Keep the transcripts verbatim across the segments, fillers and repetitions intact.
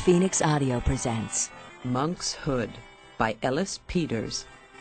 Phoenix Audio presents Monk's Hood by Ellis Peters.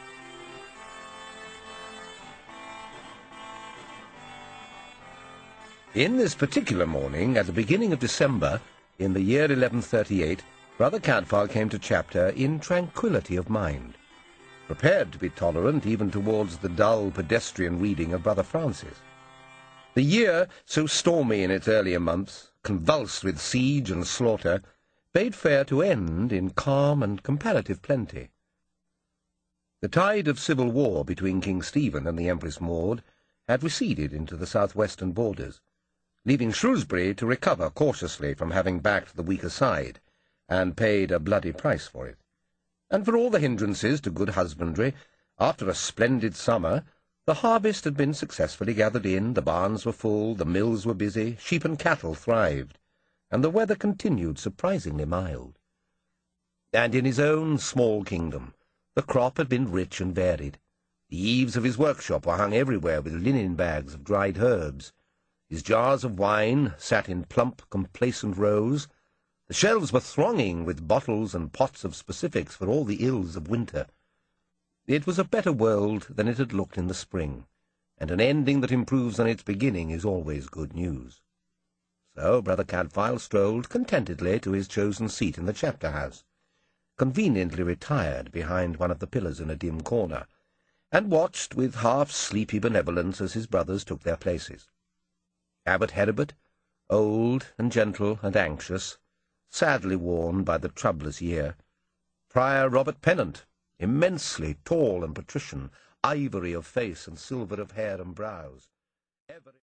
In this particular morning, at the beginning of December, in the year eleven thirty-eight, Brother Cadfael came to chapter in tranquillity of mind, prepared to be tolerant even towards the dull pedestrian reading of Brother Francis. The year, so stormy in its earlier months, convulsed with siege and slaughter, bade fair to end in calm and comparative plenty. The tide of civil war between King Stephen and the Empress Maud had receded into the southwestern borders, leaving Shrewsbury to recover cautiously from having backed the weaker side, and paid a bloody price for it. And for all the hindrances to good husbandry, after a splendid summer, the harvest had been successfully gathered in, the barns were full, the mills were busy, sheep and cattle thrived, and the weather continued surprisingly mild. And in his own small kingdom, the crop had been rich and varied. The eaves of his workshop were hung everywhere with linen bags of dried herbs. His jars of wine sat in plump, complacent rows. The shelves were thronging with bottles and pots of specifics for all the ills of winter. It was a better world than it had looked in the spring, and an ending that improves on its beginning is always good news. So Brother Cadfael strolled contentedly to his chosen seat in the chapter-house, conveniently retired behind one of the pillars in a dim corner, and watched with half-sleepy benevolence as his brothers took their places. Abbot Heribert, old and gentle and anxious, sadly worn by the troublous year. Prior Robert Pennant, immensely tall and patrician, ivory of face and silver of hair and brows.